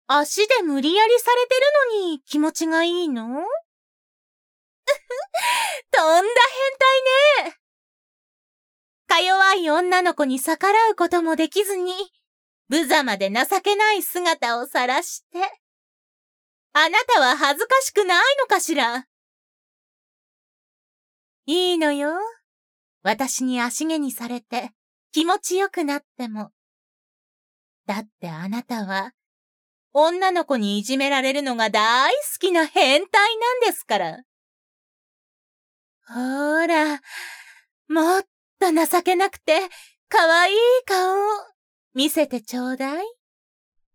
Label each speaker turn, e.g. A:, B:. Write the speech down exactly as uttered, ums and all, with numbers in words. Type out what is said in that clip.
A: 足で無理やりされてるのに気持ちがいいの？とんだ変態ね。か弱い女の子に逆らうこともできずに、無様で情けない姿を晒して。あなたは恥ずかしくないのかしら？いいのよ。私に足毛にされて気持ちよくなっても。だってあなたは、女の子にいじめられるのが大好きな変態なんですから。ほーら、もっと情けなくて可愛い顔を見せてちょうだい。